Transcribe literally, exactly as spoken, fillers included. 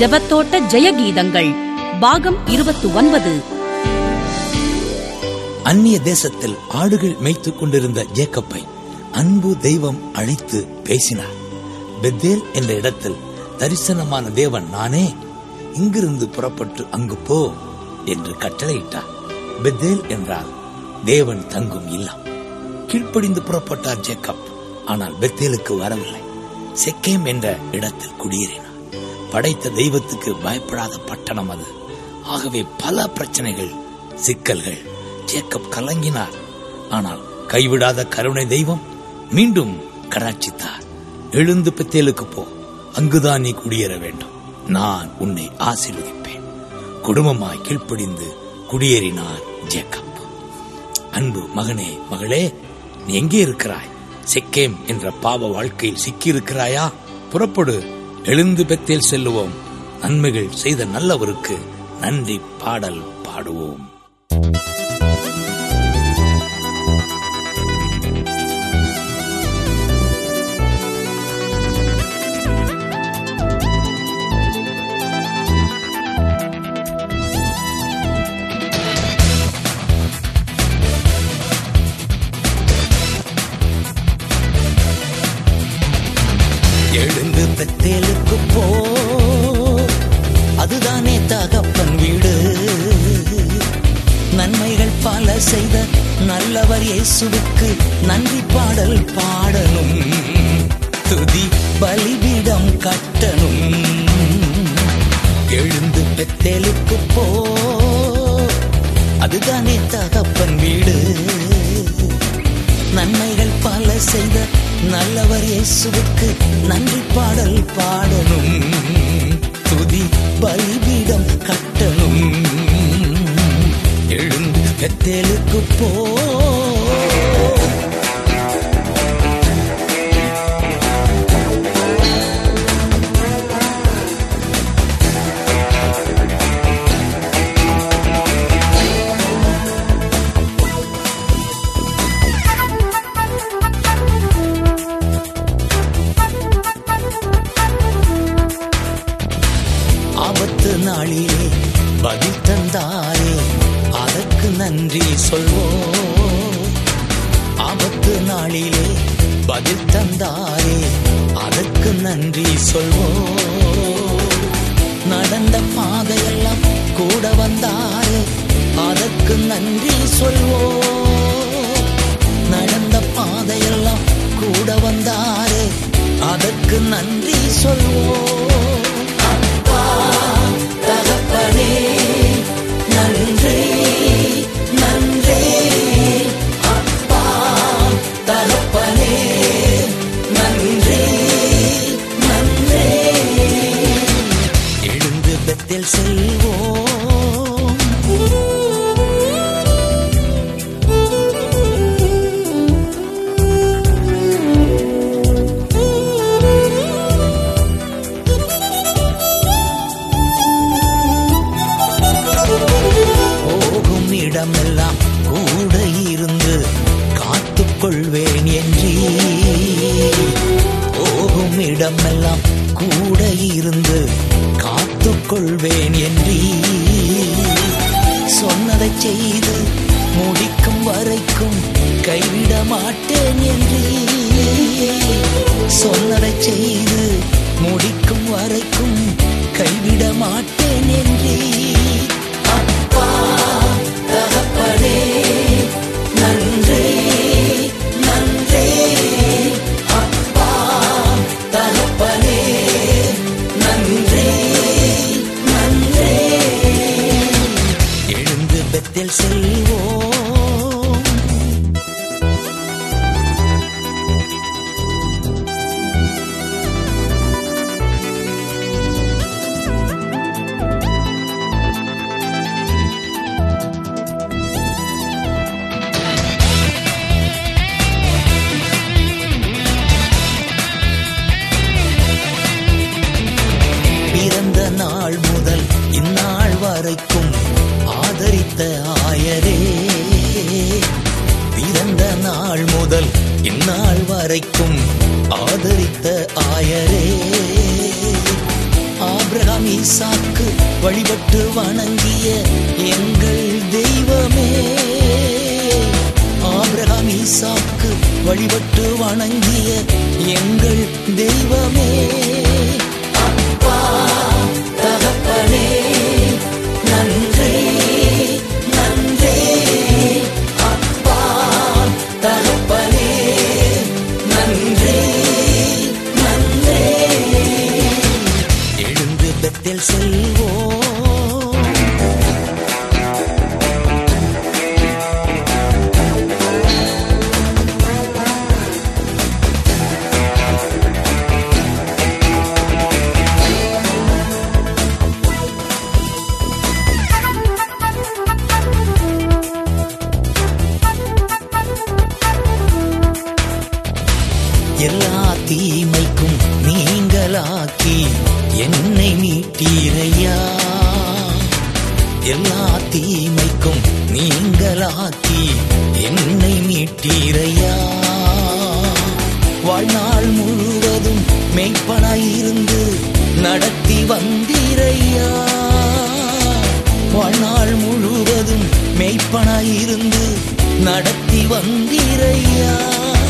ஜெபத்தோட்ட ஜெயகீதங்கள் பாகம் இருபத்தி ஒன்பது. அந்நிய தேசத்தில் ஆடுகள் மேய்த்துக் கொண்டிருந்த ஜேக்கப்பை அன்பு தெய்வம் அழைத்து பேசினார். பெத்தேல் என்ற இடத்தில் தரிசனமான தேவன் நானே, இங்கிருந்து புறப்பட்டு அங்கு போ என்று கட்டளையிட்டார். பெத்தேல் என்றால் தேவன் தங்கும் இல்லம். கீழ்ப்படிந்து புறப்பட்டார் ஜேக்கப். ஆனால் பெத்தேலுக்கு வரவில்லை. செக்கேம் என்ற இடத்தில் குடியேறினார். படைத்த தெய்வத்துக்கு பயப்படாத பட்டணம் அது. ஆகவே பல பிரச்சனைகள், சிக்கல்கள். ஜேக்கப் கலங்கினார். ஆனால் கைவிடாத கருணை தெய்வம் மீண்டும் கடாட்சித்தார். எழுந்து பெத்தேலுக்கு போ, அங்குதான் நீ குடியேற வேண்டும். நான் உன்னை ஆசீர்வதிப்பேன். குடும்பமாய் கீழ்ப்படிந்து குடியேறினார் ஜேக்கப். அன்பு மகனே, மகளே, நீ எங்கே இருக்கிறாய்? செக்கேம் என்ற பாவ வாழ்க்கையில் சிக்கியிருக்கிறாயா? புறப்படு, எழுந்து பெத்தேல் செல்லுவோம். நன்மைகள் செய்த நல்லவருக்கு நன்றி பாடல் பாடுவோம். எழுந்து பெத்தேலுக்கு போ, அதுதானே தகப்பன் வீடு. நன்மைகள் பல செய்த நல்லவர் இயேசுவுக்கு நன்றி பாடல் பாடணும். துதி பலிபீடம் கட்டணும். எழுந்து பெத்தேலுக்கு போ, அதுதானே தகப்பன் வீடு. நன்மைகள் பல செய்த நல்லவர் இயேசுவுக்கு நன்றி பாடல் பாடணும். துதி பலிபீடம் கட்டணும். எழுந்து பெத்தேலுக்கு போ. நாளிலே பதில் தந்தாரே, அதற்கு நன்றி சொல்வோம். ஆபத்து நாளிலே பதில் தந்தாரே, அதற்கு நன்றி சொல்வோம். நடந்த பாதையெல்லாம் கூட வந்தாரே, அதற்கு நன்றி சொல்வோம். நடந்த பாதையெல்லாம் கூட வந்தாரே, அதற்கு நன்றி சொல்வோம். தகப்பனே நன்றி நன்றி, அப்பா தகப்பனே நன்றி நன்றி. எழுந்து பெத்தேல் செல்வோம். இடமெல்லாம் கூட இருந்து காத்துக் கொள்வேன் என்றீ. போகும் இடமெல்லாம் கூட இருந்து காத்துக் கொள்வேன் என்றீ. சொன்னதை செய்து முடிக்கும் வரைக்கும் கைவிட மாட்டேன் என்றீ. சொன்னதை செய்து முடிக்கும் வரைக்கும் கைவிட மாட்டேன் என்றீ. அப்பா தகப்பனே நன்றி நன்றி, அப்பா தகப்பனே நன்றி நன்றி. எழுந்து பெத்தேல் செல்வோம். நாள் முதல் இந்நாள் வரைக்கும் ஆதரித்த ஆயரே, பிறந்த நாள் முதல் இந்நாள் வரைக்கும் ஆதரித்த ஆயரே, ஆபிரகாம் ஈசாக்கு வழிபட்டு வணங்கிய எங்கள் தெய்வமே, ஆபிரகாம் ஈசாக்கு வழிபட்டு வணங்கிய எங்கள் தெய்வமே. அப்பா தகப்பனே நன்றி நன்றி, அப்பா தகப்பனே நன்றி நன்றி. எழுந்து பெத்தேல் செல்வோம், எல்லா தீமைக்கும் நீங்களாக்கி என்னை மீட்டீரையா, எல்லா தீமைக்கும் நீங்களாக்கி என்னை மீட்டீரையா. வாழ்நாள் முழுவதும் மெய்ப்பனாயிருந்து நடத்தி வந்தீரையா, வாழ்நாள் முழுவதும் மெய்ப்பனாயிருந்து நடத்தி வந்தீரையா.